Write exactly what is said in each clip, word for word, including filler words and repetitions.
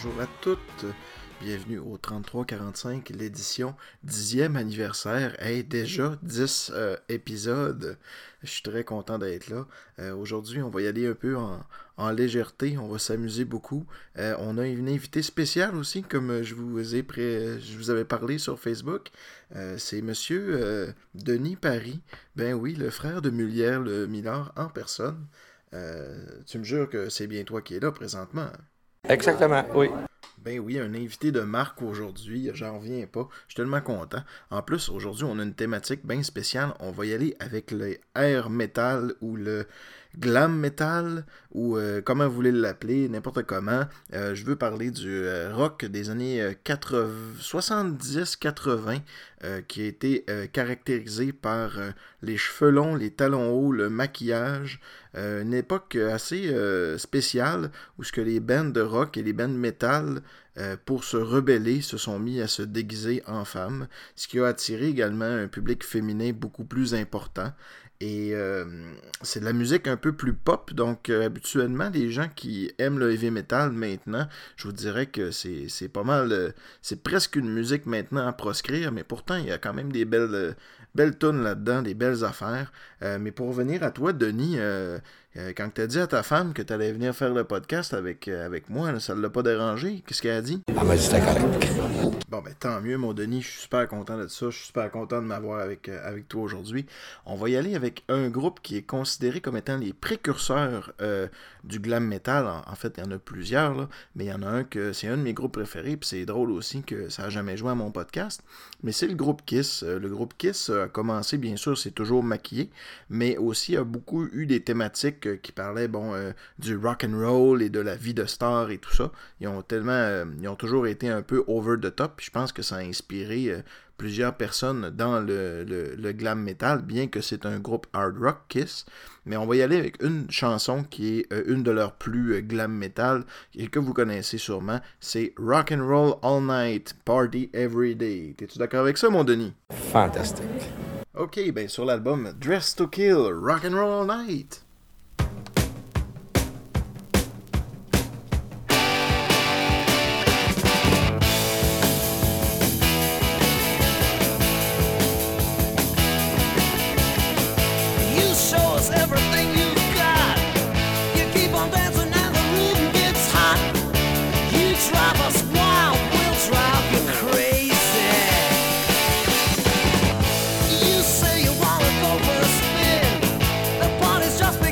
bonjour à toutes. Bienvenue au trente-trois quarante-cinq, l'édition dixième anniversaire. Hey, déjà dix euh, épisodes. Je suis très content d'être là. Euh, aujourd'hui, on va y aller un peu en, en légèreté. On va s'amuser beaucoup. Euh, on a une invitée spéciale aussi, comme je vous ai pré... je vous avais parlé sur Facebook. Euh, c'est Monsieur euh, Denis Paris. Ben oui, le frère de Mulière, le Millard en personne. Euh, tu me jures que c'est bien toi qui es là présentement. Exactement, oui. Ben oui, un invité de marque aujourd'hui, j'en reviens pas, je suis tellement content. En plus, aujourd'hui, on a une thématique bien spéciale, on va y aller avec le air metal ou le glam metal, ou euh, comment vous voulez l'appeler, n'importe comment. Euh, je veux parler du euh, rock des années soixante-dix quatre-vingts, euh, qui a été euh, caractérisé par euh, les cheveux longs, les talons hauts, le maquillage. Euh, une époque assez euh, spéciale où ce que les bands de rock et les bands metal, euh, pour se rebeller, se sont mis à se déguiser en femmes, ce qui a attiré également un public féminin beaucoup plus important. Et euh, c'est de la musique un peu plus pop, donc euh, habituellement, les gens qui aiment le heavy metal maintenant, je vous dirais que c'est, c'est pas mal, euh, c'est presque une musique maintenant à proscrire, mais pourtant, il y a quand même des belles, euh, belles tunes là-dedans, des belles affaires. Euh, mais pour revenir à toi, Denis, euh, euh, quand tu as dit à ta femme que tu allais venir faire le podcast avec, euh, avec moi, là, ça ne l'a pas dérangé? Qu'est-ce qu'elle a dit? Elle m'a dit c'était correct. Bon, ben tant mieux, mon Denis, je suis super content de ça, je suis super content de m'avoir avec, euh, avec toi aujourd'hui. On va y aller avec un groupe qui est considéré comme étant les précurseurs euh, du glam metal. En, en fait, il y en a plusieurs, là, mais il y en a un que c'est un de mes groupes préférés, puis c'est drôle aussi que ça n'a jamais joué à mon podcast, mais c'est le groupe Kiss. Euh, le groupe Kiss a commencé, bien sûr, c'est toujours maquillé, mais aussi a beaucoup eu des thématiques euh, qui parlaient, bon, euh, du rock and roll et de la vie de star et tout ça. Ils ont tellement, euh, ils ont toujours été un peu over the top. Puis je pense que ça a inspiré euh, plusieurs personnes dans le, le, le glam metal, bien que c'est un groupe hard rock, Kiss. Mais on va y aller avec une chanson qui est euh, une de leurs plus euh, glam metal et que vous connaissez sûrement. C'est Rock and Roll All Night, Party Every Day. T'es-tu d'accord avec ça, mon Denis? Fantastique. Ok, ben sur l'album Dress to Kill, Rock and Roll All Night. Just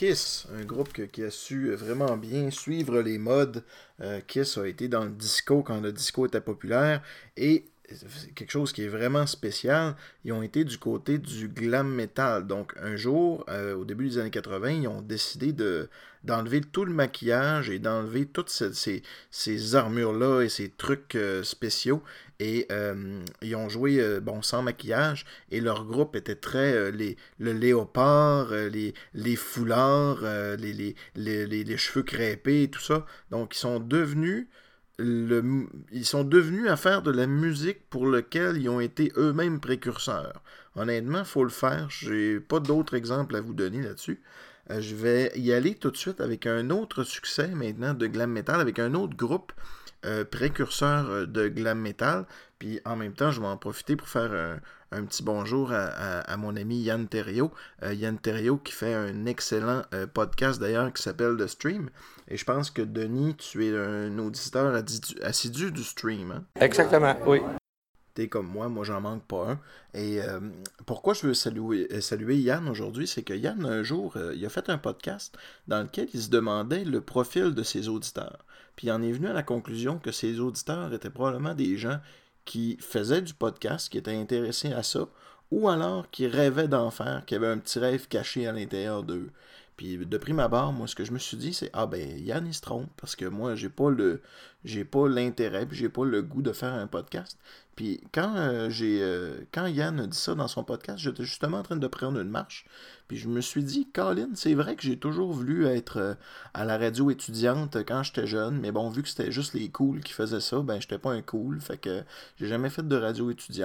Kiss, un groupe que, qui a su vraiment bien suivre les modes. Euh, Kiss a été dans le disco quand le disco était populaire et quelque chose qui est vraiment spécial, ils ont été du côté du glam metal. Donc un jour, euh, au début des années quatre-vingts, ils ont décidé de, d'enlever tout le maquillage et d'enlever toutes ces, ces, ces armures-là et ces trucs euh, spéciaux. Et euh, ils ont joué euh, bon, sans maquillage et leur groupe était très euh, les, le léopard, euh, les, les foulards, euh, les, les, les, les, les cheveux crêpés et tout ça. Donc ils sont devenus Le, ils sont devenus à faire de la musique pour laquelle ils ont été eux-mêmes précurseurs. Honnêtement, il faut le faire. J'ai pas d'autres exemples à vous donner là-dessus. Euh, je vais y aller tout de suite avec un autre succès maintenant de glam metal, avec un autre groupe euh, précurseur de glam metal. Puis en même temps, je vais en profiter pour faire un, un petit bonjour à, à, à mon ami Yann Terriot. Euh, Yann Terriot qui fait un excellent euh, podcast d'ailleurs qui s'appelle The Stream. Et je pense que Denis, tu es un auditeur assidu, assidu du stream. Hein? Exactement, oui. T'es comme moi, moi j'en manque pas un. Et euh, pourquoi je veux saluer, saluer Yann aujourd'hui, c'est que Yann, un jour, euh, il a fait un podcast dans lequel il se demandait le profil de ses auditeurs. Puis il en est venu à la conclusion que ses auditeurs étaient probablement des gens qui faisaient du podcast, qui étaient intéressés à ça, ou alors qui rêvaient d'en faire, qui avaient un petit rêve caché à l'intérieur d'eux. Puis de prime abord, moi, ce que je me suis dit, c'est « Ah ben, Yann, il se trompe, parce que moi, j'ai pas le j'ai pas l'intérêt, puis j'ai pas le goût de faire un podcast. » Puis quand euh, j'ai euh, quand Yann a dit ça dans son podcast, j'étais justement en train de prendre une marche, puis je me suis dit « Colin, c'est vrai que j'ai toujours voulu être euh, à la radio étudiante quand j'étais jeune, mais bon, vu que c'était juste les cools qui faisaient ça, ben j'étais pas un cool, fait que j'ai jamais fait de radio étudiante. »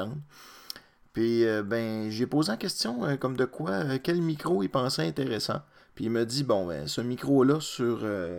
Puis, euh, ben, j'ai posé la question euh, comme de quoi, euh, quel micro il pensait intéressant. Puis il m'a dit, bon, ben, ce micro-là sur, euh,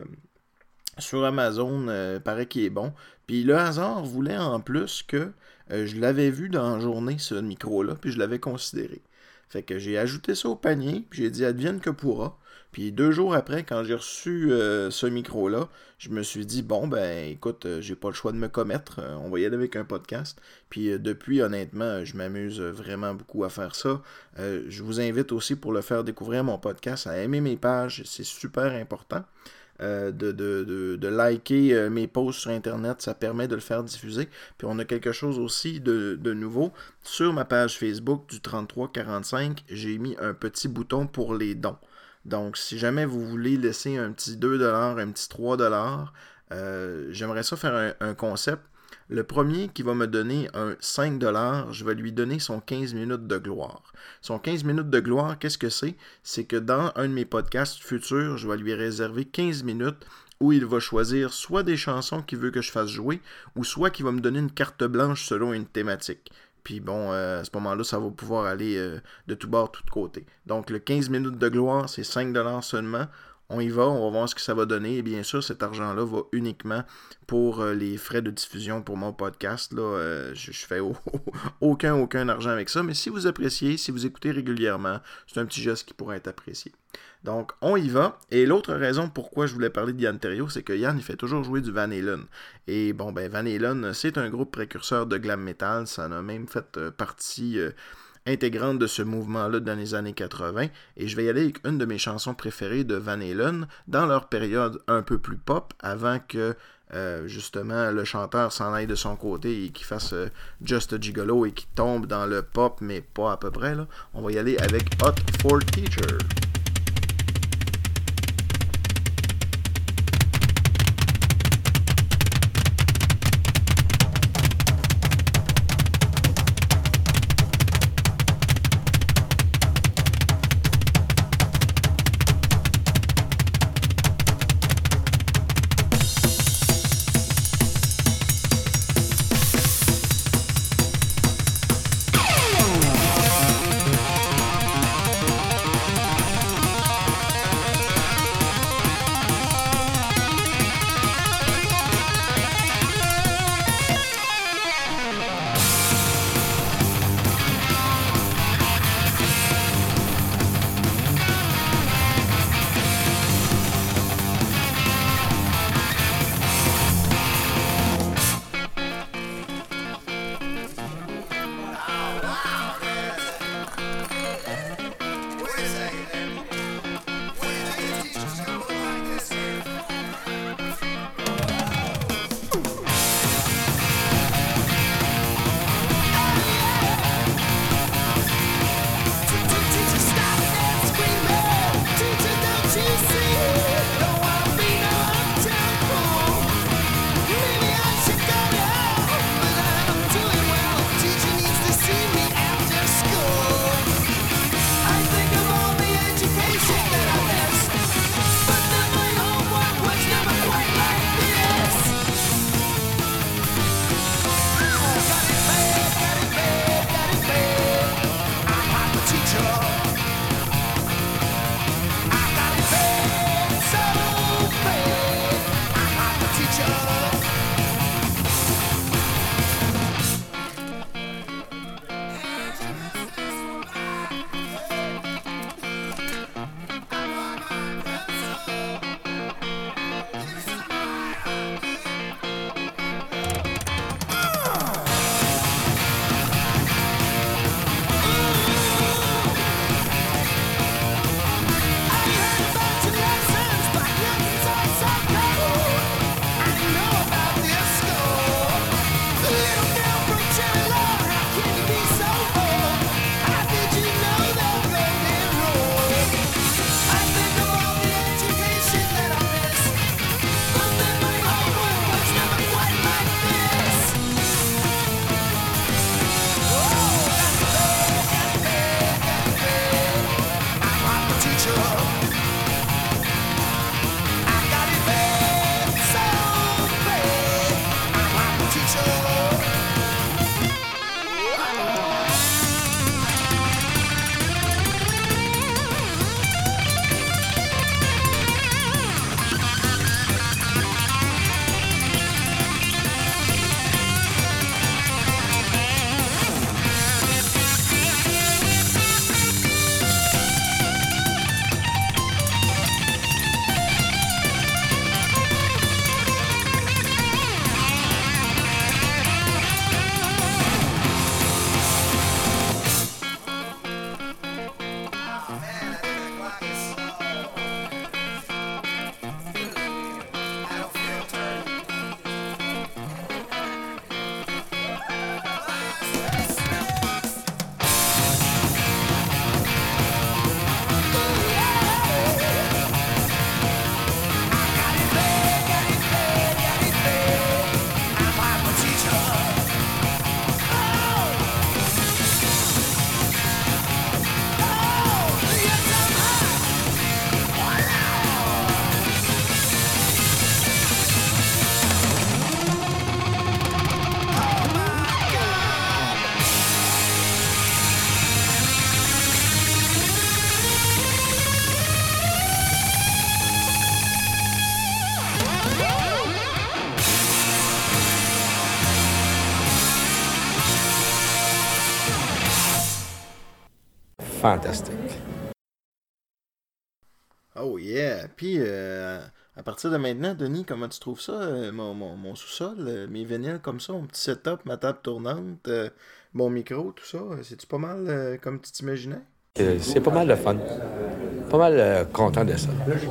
sur Amazon, euh, paraît qu'il est bon. Puis le hasard voulait en plus que euh, je l'avais vu dans la journée, ce micro-là, puis je l'avais considéré. Fait que j'ai ajouté ça au panier, puis j'ai dit, advienne que pourra. Puis deux jours après, quand j'ai reçu euh, ce micro-là, je me suis dit, bon, ben écoute, euh, j'ai pas le choix de me commettre, euh, on va y aller avec un podcast. Puis euh, depuis, honnêtement, je m'amuse vraiment beaucoup à faire ça. Euh, je vous invite aussi pour le faire découvrir mon podcast à aimer mes pages, c'est super important. Euh, de, de, de, de liker euh, mes posts sur Internet, ça permet de le faire diffuser. Puis on a quelque chose aussi de, de nouveau. Sur ma page Facebook du trente-trois quarante-cinq, j'ai mis un petit bouton pour les dons. Donc, si jamais vous voulez laisser un petit deux dollars, un petit trois dollars, euh, j'aimerais ça faire un, un concept. Le premier qui va me donner un cinq dollars, je vais lui donner son quinze minutes de gloire. Son quinze minutes de gloire, qu'est-ce que c'est? C'est que dans un de mes podcasts futurs, je vais lui réserver quinze minutes où il va choisir soit des chansons qu'il veut que je fasse jouer, ou soit qu'il va me donner une carte blanche selon une thématique. Puis bon, euh, à ce moment-là, ça va pouvoir aller euh, de tout bord, de tout côté. Donc, le quinze minutes de gloire, c'est cinq dollars seulement. On y va, on va voir ce que ça va donner. Et bien sûr, cet argent-là va uniquement pour euh, les frais de diffusion pour mon podcast. Là, euh, je, je fais au, aucun, aucun argent avec ça. Mais si vous appréciez, si vous écoutez régulièrement, c'est un petit geste qui pourrait être apprécié. Donc, on y va. Et l'autre raison pourquoi je voulais parler de Yann Terriot, c'est que Yann, il fait toujours jouer du Van Halen. Et bon, ben Van Halen, c'est un groupe précurseur de glam metal. Ça en a même fait euh, partie euh, intégrante de ce mouvement-là dans les années quatre-vingts. Et je vais y aller avec une de mes chansons préférées de Van Halen, dans leur période un peu plus pop, avant que euh, justement le chanteur s'en aille de son côté et qu'il fasse euh, Just a Gigolo et qu'il tombe dans le pop, mais pas à peu près. Là. On va y aller avec Hot for Teacher. fantastique. Oh yeah! Puis, euh, à partir de maintenant, Denis, comment tu trouves ça, euh, mon, mon, mon sous-sol, euh, mes vinyles comme ça, mon petit setup, ma table tournante, euh, mon micro, tout ça, euh, c'est-tu pas mal euh, comme tu t'imaginais? Euh, c'est pas mal de fun. Pas mal euh, content de ça.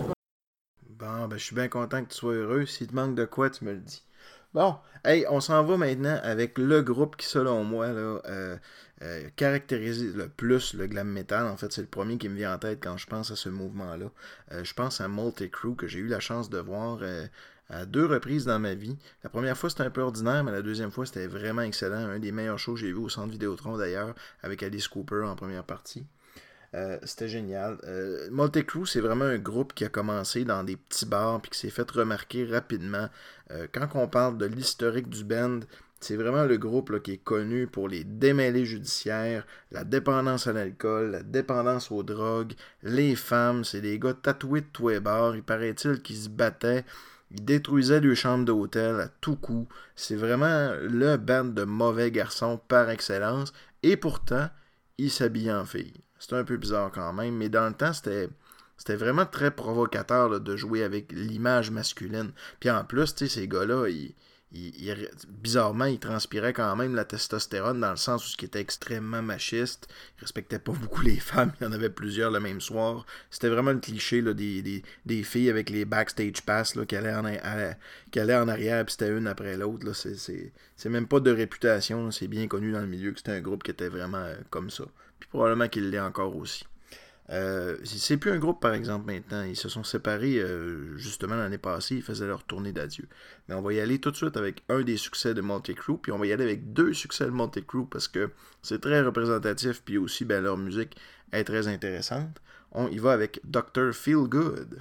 Bon, ben je suis bien content que tu sois heureux. S'il te manque de quoi, tu me le dis. Bon, hey, on s'en va maintenant avec le groupe qui, selon moi, là, euh, euh, caractérise le plus le glam metal. En fait, c'est le premier qui me vient en tête quand je pense à ce mouvement-là. Euh, je pense à Motley Crue, que j'ai eu la chance de voir euh, à deux reprises dans ma vie. La première fois, c'était un peu ordinaire, mais la deuxième fois, c'était vraiment excellent. Un des meilleurs shows que j'ai vu au Centre Vidéotron, d'ailleurs, avec Alice Cooper en première partie. Euh, c'était génial. Euh, Motley Crue, c'est vraiment un groupe qui a commencé dans des petits bars puis qui s'est fait remarquer rapidement. Euh, quand on parle de l'historique du band, c'est vraiment le groupe là, qui est connu pour les démêlés judiciaires, la dépendance à l'alcool, la dépendance aux drogues, les femmes. C'est des gars tatoués de tous les bars. Il paraît-il qu'ils se battaient. Ils détruisaient les chambres d'hôtel à tout coup. C'est vraiment le band de mauvais garçons par excellence. Et pourtant, ils s'habillaient en filles. C'était un peu bizarre quand même, mais dans le temps, c'était, c'était vraiment très provocateur là, de jouer avec l'image masculine. Puis en plus, tu sais, ces gars-là, ils, ils, ils, bizarrement, ils transpiraient quand même la testostérone dans le sens où ils étaient extrêmement machistes. Ils respectaient pas beaucoup les femmes. Il y en avait plusieurs le même soir. C'était vraiment le cliché là, des, des, des filles avec les backstage pass là, qui, allaient en, à, qui allaient en arrière, puis c'était une après l'autre. Là. C'est, c'est, c'est même pas de réputation. Là. C'est bien connu dans le milieu que c'était un groupe qui était vraiment euh, comme ça. Puis probablement qu'il l'est encore aussi. Euh, c'est plus un groupe, par exemple, maintenant. Ils se sont séparés euh, justement l'année passée. Ils faisaient leur tournée d'adieu. Mais on va y aller tout de suite avec un des succès de Motley Crue. Puis on va y aller avec deux succès de Motley Crue parce que c'est très représentatif. Puis aussi, ben, leur musique est très intéressante. On y va avec docteur Feelgood.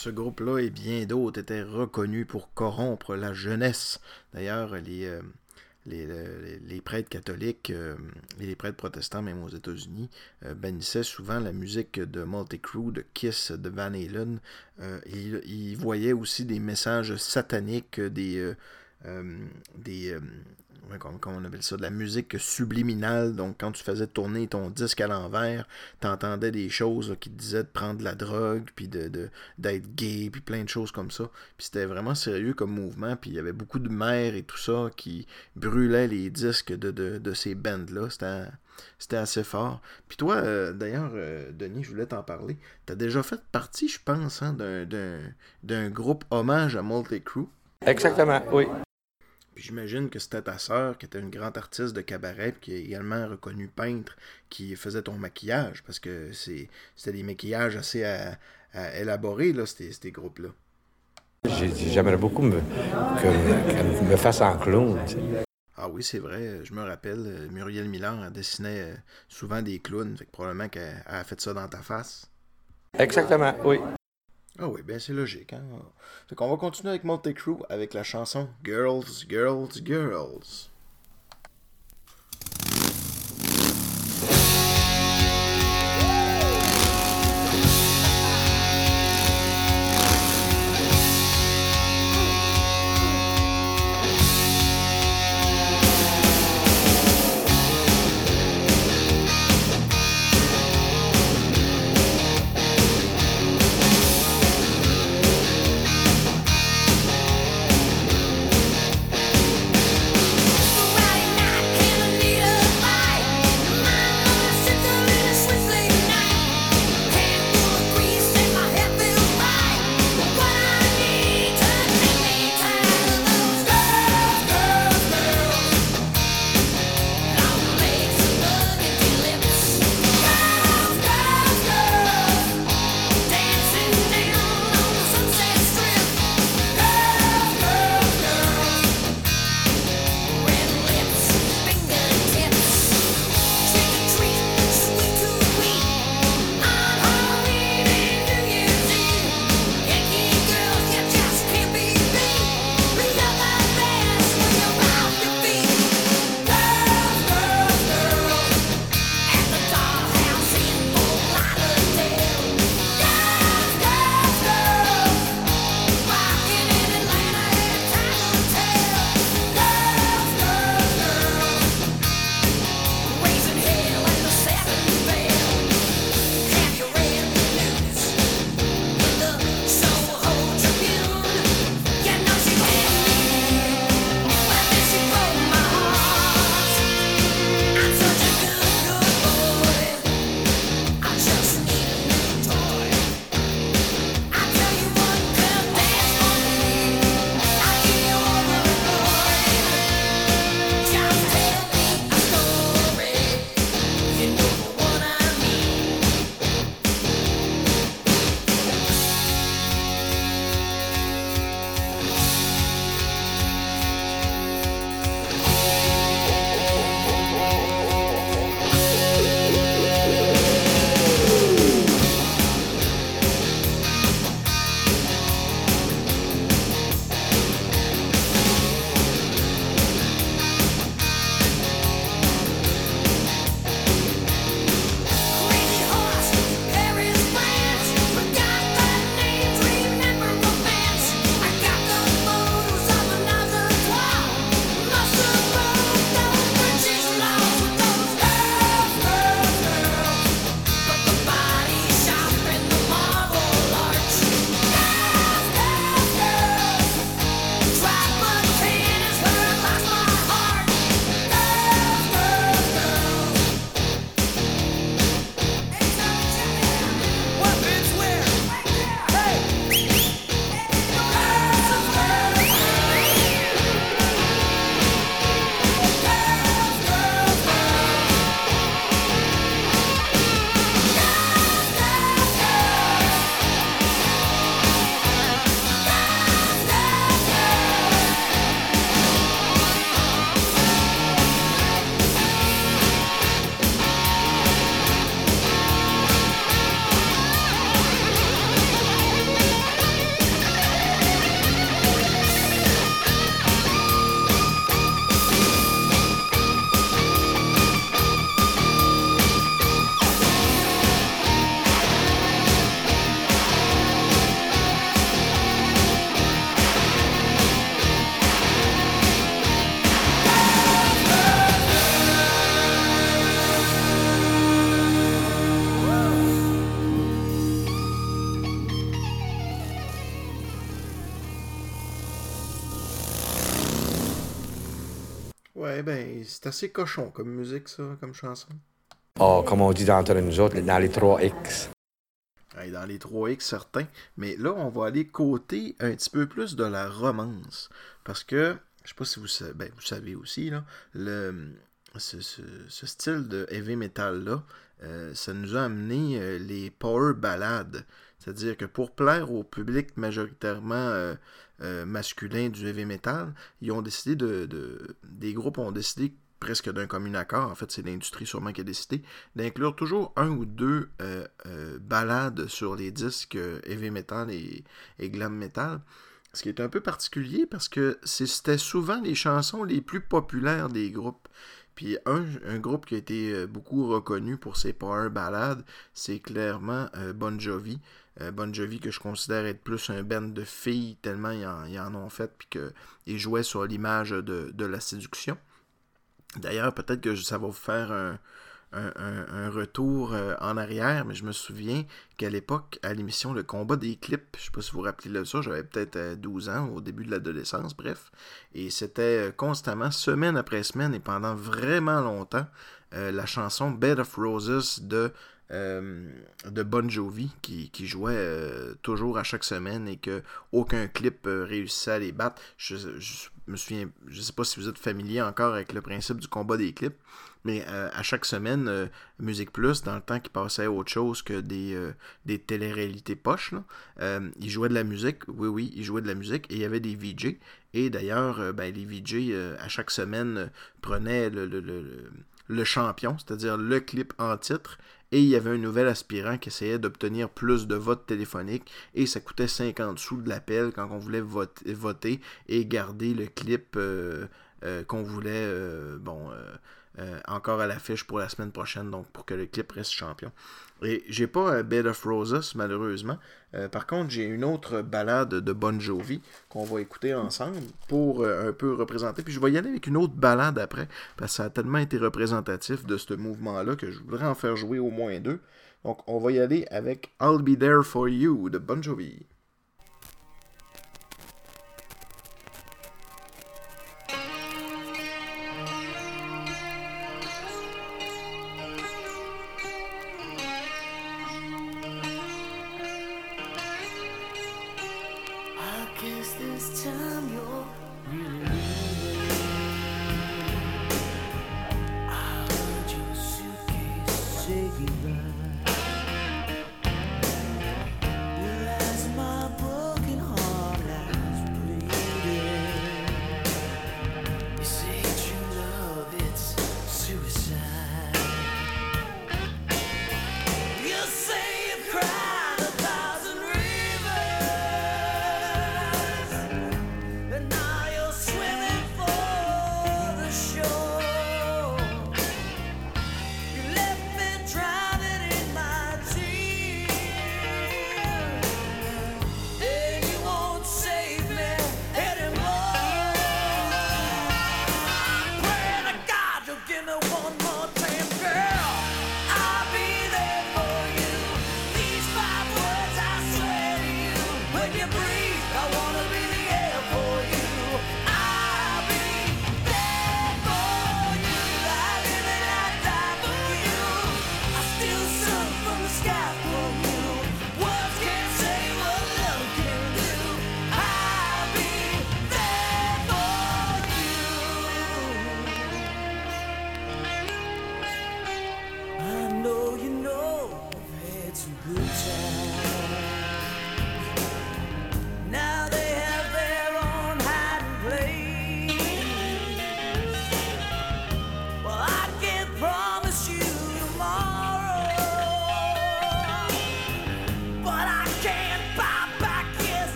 ce groupe-là et bien d'autres étaient reconnus pour corrompre la jeunesse. D'ailleurs, les, euh, les, les, les prêtres catholiques euh, et les prêtres protestants, même aux États-Unis, euh, bannissaient souvent la musique de Motley Crue, de Kiss, de Van Halen. Euh, ils, ils voyaient aussi des messages sataniques, des... Euh, Euh, des, euh, ouais, comment, comment on appelle ça, de la musique subliminale. Donc quand tu faisais tourner ton disque à l'envers, t'entendais des choses là, qui te disaient de prendre de la drogue, puis de, de, d'être gay, puis plein de choses comme ça. Puis c'était vraiment sérieux comme mouvement, puis il y avait beaucoup de mères et tout ça qui brûlaient les disques de, de, de ces bands-là. C'était, c'était assez fort. Puis toi, euh, d'ailleurs, euh, Denis, je voulais t'en parler. T'as déjà fait partie, je pense, hein, d'un, d'un, d'un groupe hommage à Motley Crue. Exactement, oui. Puis j'imagine que c'était ta sœur, qui était une grande artiste de cabaret, puis qui est également reconnue peintre, qui faisait ton maquillage, parce que c'est, c'était des maquillages assez à, à élaborés, là, ces, ces groupes-là. J'ai dit, j'aimerais beaucoup me, que, qu'elle me fasse en clown. Tu sais. Ah oui, c'est vrai, je me rappelle, Muriel Miller elle dessinait souvent des clowns, fait que probablement qu'elle a fait ça dans ta face. Exactement, oui. Ah oui, ben c'est logique. Hein? Fait qu'on va continuer avec Motley Crue avec la chanson Girls, Girls, Girls. Ouais, ben, c'est assez cochon comme musique, ça, comme chanson. Oh, comme on dit dans nous autres, dans les trois X. Ouais, dans les trois X, certains. Mais là, on va aller côté un petit peu plus de la romance. Parce que, je sais pas si vous savez, ben, vous savez aussi, là, le, ce, ce, ce style de heavy metal-là, euh, ça nous a amené euh, les power ballades. C'est-à-dire que pour plaire au public majoritairement euh, euh, masculin du heavy metal, ils ont décidé de, de. Des groupes ont décidé presque d'un commun accord, en fait c'est l'industrie sûrement qui a décidé, d'inclure toujours un ou deux euh, euh, ballades sur les disques euh, heavy metal et, et glam metal. Ce qui est un peu particulier parce que c'était souvent les chansons les plus populaires des groupes. Puis un, un groupe qui a été beaucoup reconnu pour ses power ballades, c'est clairement euh, Bon Jovi. Euh, Bon Jovi que je considère être plus un band de filles tellement ils en, ils en ont fait puis qu'ils jouaient sur l'image de, de la séduction. D'ailleurs, peut-être que ça va vous faire un, un, un, un retour euh, en arrière, mais je me souviens qu'à l'époque, à l'émission Le Combat des clips, je ne sais pas si vous vous rappelez de ça, j'avais peut-être euh, douze ans, au début de l'adolescence, bref, et c'était euh, constamment, semaine après semaine, et pendant vraiment longtemps, euh, la chanson Bed of Roses de, euh, de Bon Jovi, qui, qui jouait euh, toujours à chaque semaine, et que aucun clip euh, réussissait à les battre. Je, je me souviens, je sais pas si vous êtes familier encore avec le principe du combat des clips, mais euh, à chaque semaine, euh, Musique Plus, dans le temps qu'il passait à autre chose que des, euh, des télé-réalités poches, là, euh, il jouait de la musique, oui, oui, il jouait de la musique, et il y avait des V J, et d'ailleurs, euh, ben, les V J, euh, à chaque semaine, euh, prenaient le, le, le, le, le champion, c'est-à-dire le clip en titre, et il y avait un nouvel aspirant qui essayait d'obtenir plus de votes téléphoniques, et ça coûtait cinquante sous de l'appel quand on voulait voter, voter et garder le clip euh, euh, qu'on voulait, euh, bon, euh, euh, encore à l'affiche pour la semaine prochaine, donc pour que le clip reste champion. Et j'ai pas euh, Bed of Roses, malheureusement. Euh, par contre, j'ai une autre balade de Bon Jovi qu'on va écouter ensemble pour euh, un peu représenter. Puis je vais y aller avec une autre balade après, parce que ça a tellement été représentatif de ce mouvement-là que je voudrais en faire jouer au moins deux. Donc, on va y aller avec I'll Be There For You de Bon Jovi.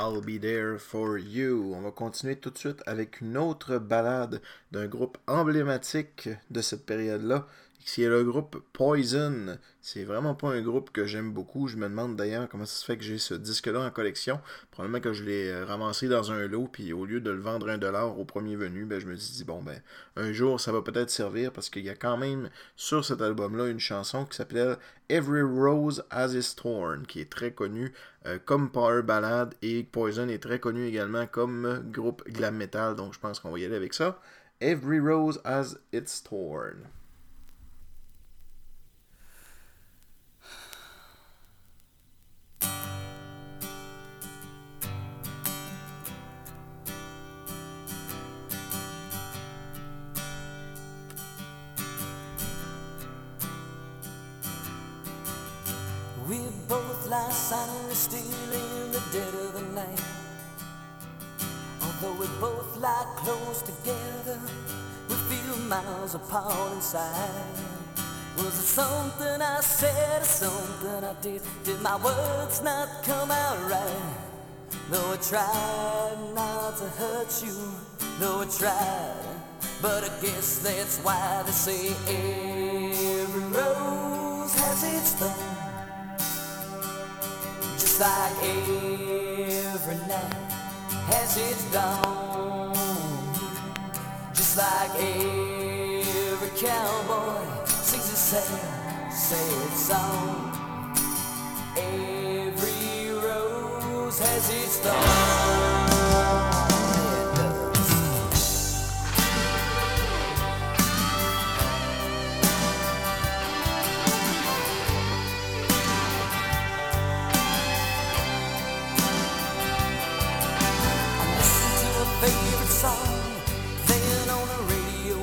I'll Be There For You. On va continuer tout de suite avec une autre ballade d'un groupe emblématique de cette période-là, qui est le groupe Poison. C'est vraiment pas un groupe que j'aime beaucoup. Je me demande d'ailleurs comment ça se fait que j'ai ce disque-là en collection. Probablement que je l'ai ramassé dans un lot, puis au lieu de le vendre un dollar au premier venu, ben, je me suis dit, bon, ben, un jour, ça va peut-être servir, parce qu'il y a quand même, sur cet album-là, une chanson qui s'appelle Every Rose Has Its Thorn, qui est très connue euh, comme power ballad, et Poison est très connu également comme groupe glam metal, donc je pense qu'on va y aller avec ça. Every Rose Has Its Thorn. We both lie silently still in the dead of the night. Although we both lie close together, we feel miles apart inside. Was it something I said or something I did? Did my words not come out right? Though I tried not to hurt you, though I tried, but I guess that's why they say every rose has its thorn. Just like every night has its dawn. Just like every cowboy sings a sad, sad song. Every rose has its thorn. Favorite song then on the radio,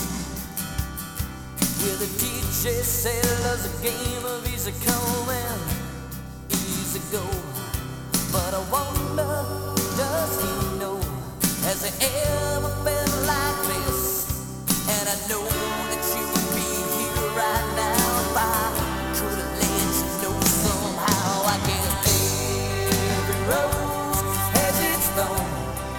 where the D J sells a game of easy come and easy go. But I wonder, does he know, has he ever felt like this? And I know that you would be here right now if I could have let you know somehow. I guess every rose has its thorn.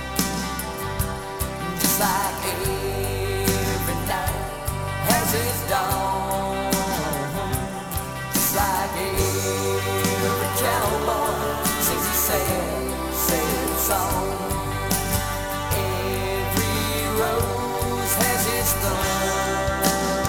Like every night has its dawn. Just like every cowboy sings a sad, sad song. Every rose has its thorn.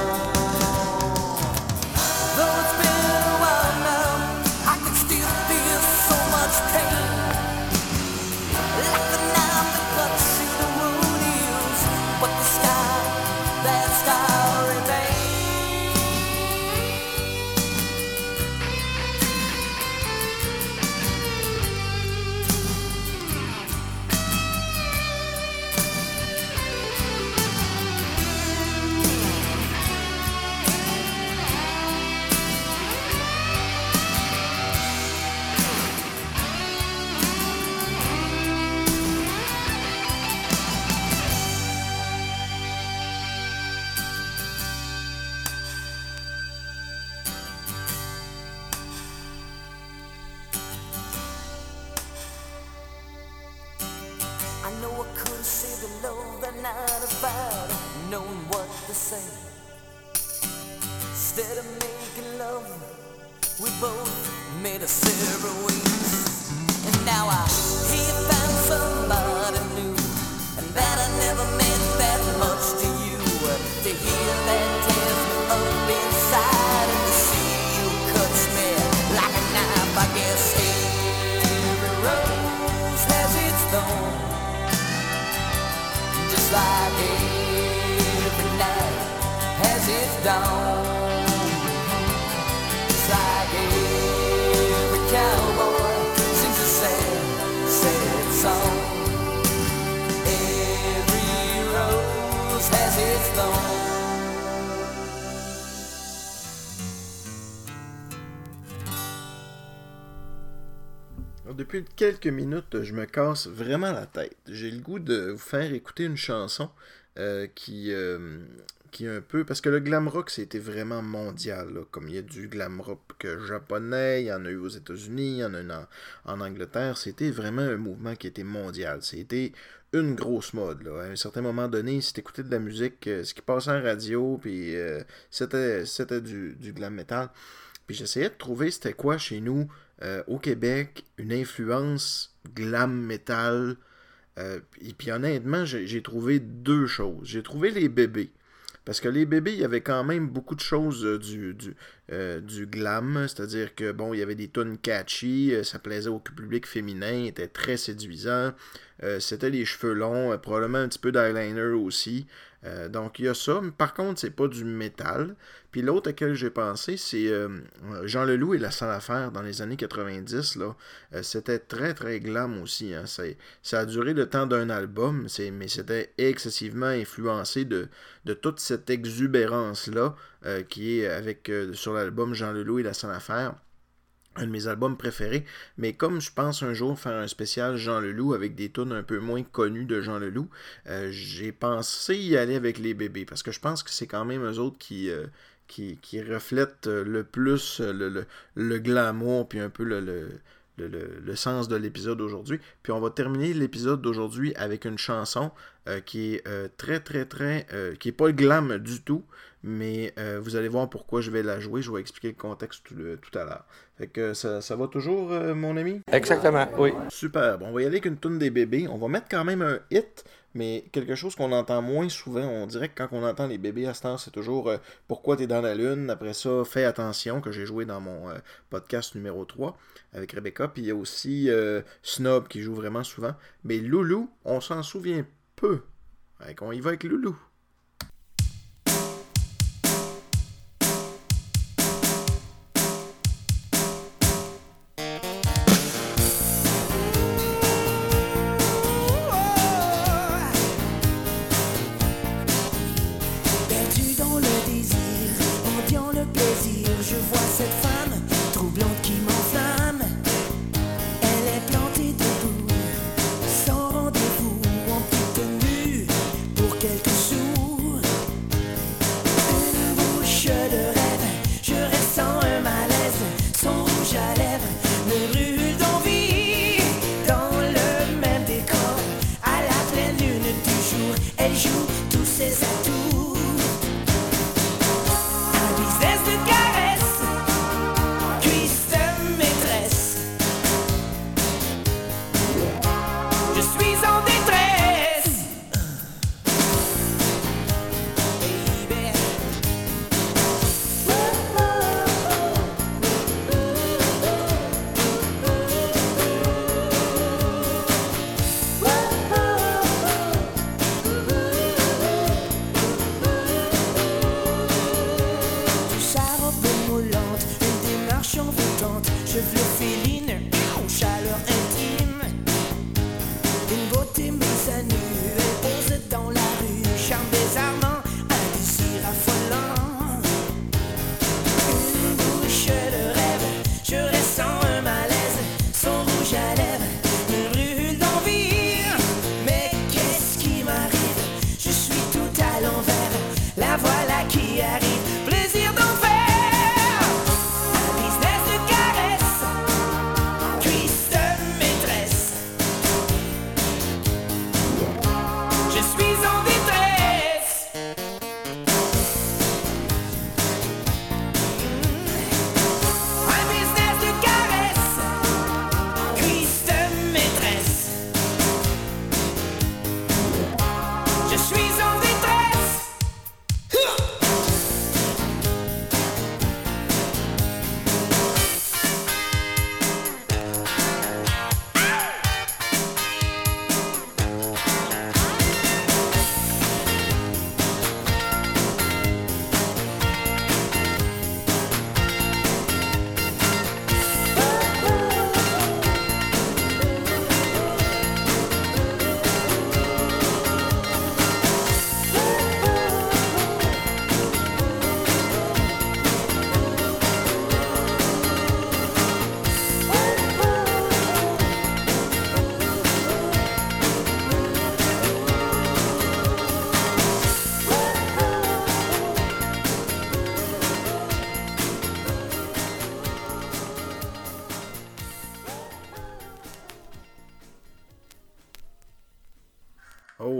Though it's been a while now, I can still feel so much pain. Like the knife that cuts through the wound, but the sky, that star remains. I know I could have said the love that night about knowing what to say. Instead of making love, we both made a separate ways. And now I hear you found somebody new, and that I never meant that much to you. To hear that tears me up inside, and to see you cuts me like a knife. I guess every rose has its thorn. Just like every night has its dawn. Just like every cowboy sings a sad, sad song. Every rose has its thorn. Depuis quelques minutes, je me casse vraiment la tête. J'ai le goût de vous faire écouter une chanson euh, qui, euh, qui est un peu... Parce que le glam rock, c'était vraiment mondial. Là. Comme il y a du glam rock japonais, il y en a eu aux États-Unis, il y en a eu en, en Angleterre. C'était vraiment un mouvement qui était mondial. C'était une grosse mode. Là. À un certain moment donné, si t'écoutais de la musique, euh, ce qui passait en radio, puis euh, c'était, c'était du, du glam metal. Puis j'essayais de trouver c'était quoi chez nous, euh, au Québec, une influence glam metal. Euh, et puis honnêtement, j'ai, j'ai trouvé deux choses. J'ai trouvé les bébés. Parce que les bébés, il y avait quand même beaucoup de choses euh, du, du, euh, du glam. C'est-à-dire que, bon, il y avait des tunes catchy, euh, ça plaisait au public féminin, était très séduisant. Euh, c'était les cheveux longs, euh, probablement un petit peu d'eyeliner aussi. Euh, donc, il y a ça. Mais par contre, c'est pas du métal. Puis l'autre à quel j'ai pensé, c'est euh, Jean Leloup et la Sale Affaire dans les années quatre-vingt-dix. Là. Euh, c'était très, très glam aussi. Hein. Ça, ça a duré le temps d'un album, c'est, mais c'était excessivement influencé de, de toute cette exubérance-là euh, qui est avec euh, sur l'album Jean Leloup et la Sale Affaire. Un de mes albums préférés, mais comme je pense un jour faire un spécial Jean Leloup avec des tunes un peu moins connues de Jean Leloup, euh, j'ai pensé y aller avec les bébés, parce que je pense que c'est quand même eux autres qui, euh, qui, qui reflètent le plus le, le, le glamour, puis un peu le, le, le, le, le sens de l'épisode d'aujourd'hui. Puis on va terminer l'épisode d'aujourd'hui avec une chanson euh, qui est euh, très très très, euh, qui est pas glam du tout, mais euh, vous allez voir pourquoi je vais la jouer. Je vais expliquer le contexte tout, le, tout à l'heure. Fait que ça, ça va toujours, euh, mon ami? Exactement, oui. Super. Bon, on va y aller avec une toune des bébés. On va mettre quand même un hit, mais quelque chose qu'on entend moins souvent. On dirait que quand on entend les bébés à ce temps, c'est toujours euh, Pourquoi t'es dans la lune. Après ça, Fais attention, que j'ai joué dans mon euh, podcast numéro trois avec Rebecca. Puis il y a aussi euh, Snob qui joue vraiment souvent. Mais Loulou, on s'en souvient peu. Fait qu'on y va avec Loulou. Quelques sous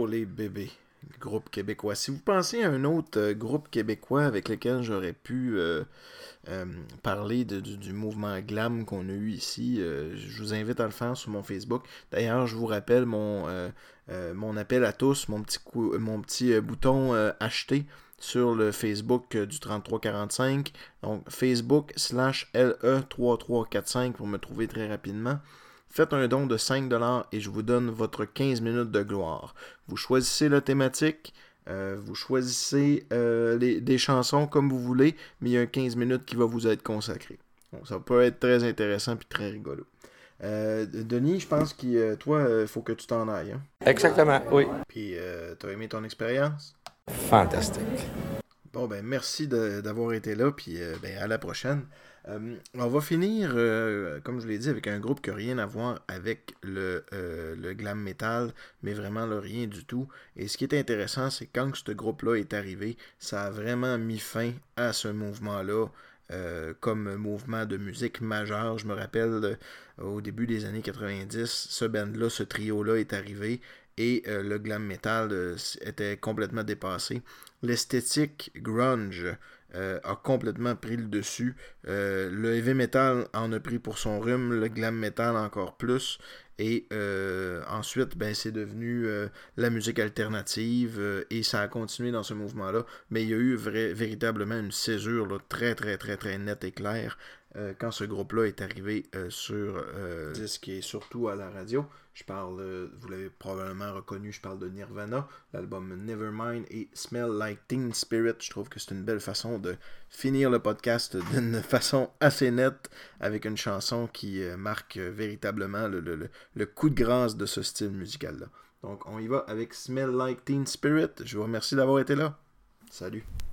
les bébés. Groupe québécois. Si vous pensez à un autre euh, groupe québécois avec lequel j'aurais pu euh, euh, parler de, du, du mouvement glam qu'on a eu ici, euh, je vous invite à le faire sur mon Facebook. D'ailleurs, je vous rappelle mon, euh, euh, mon appel à tous, mon petit, coup, mon petit euh, bouton euh, acheter sur le Facebook euh, du trente-trois quarante-cinq. Donc, Facebook slash L E trente-trois quarante-cinq pour me trouver très rapidement. Faites un don de cinq dollars et je vous donne votre quinze minutes de gloire. Vous choisissez la thématique, euh, vous choisissez euh, les, des chansons comme vous voulez, mais il y a un quinze minutes qui va vous être consacré. Bon, ça peut être très intéressant et très rigolo. Euh, Denis, je pense que euh, toi, il euh, faut que tu t'en ailles. Hein? Exactement, oui. Puis, euh, t'as aimé ton expérience? Fantastique. Bon, ben merci de, d'avoir été là, puis euh, ben, à la prochaine. Euh, on va finir, euh, comme je l'ai dit, avec un groupe qui n'a rien à voir avec le, euh, le glam metal, mais vraiment là, rien du tout. Et ce qui est intéressant, c'est que quand ce groupe-là est arrivé, ça a vraiment mis fin à ce mouvement-là. Euh, comme mouvement de musique majeur. Je me rappelle euh, au début des années quatre-vingt-dix, ce band-là, ce trio-là est arrivé et euh, le glam metal euh, était complètement dépassé. L'esthétique grunge euh, a complètement pris le dessus. Euh, le heavy metal en a pris pour son rhume, le glam metal encore plus. Et euh, ensuite, ben, c'est devenu euh, la musique alternative euh, et ça a continué dans ce mouvement-là. Mais il y a eu vrai, véritablement une césure là, très, très, très, très nette et claire euh, quand ce groupe-là est arrivé euh, sur euh, disque et surtout à la radio. Je parle, euh, vous l'avez probablement reconnu, je parle de Nirvana, l'album Nevermind et Smell Like Teen Spirit. Je trouve que c'est une belle façon de finir le podcast d'une façon assez nette avec une chanson qui euh, marque euh, véritablement le, le, le, le coup de grâce de ce style musical-là. Donc on y va avec Smell Like Teen Spirit. Je vous remercie d'avoir été là. Salut.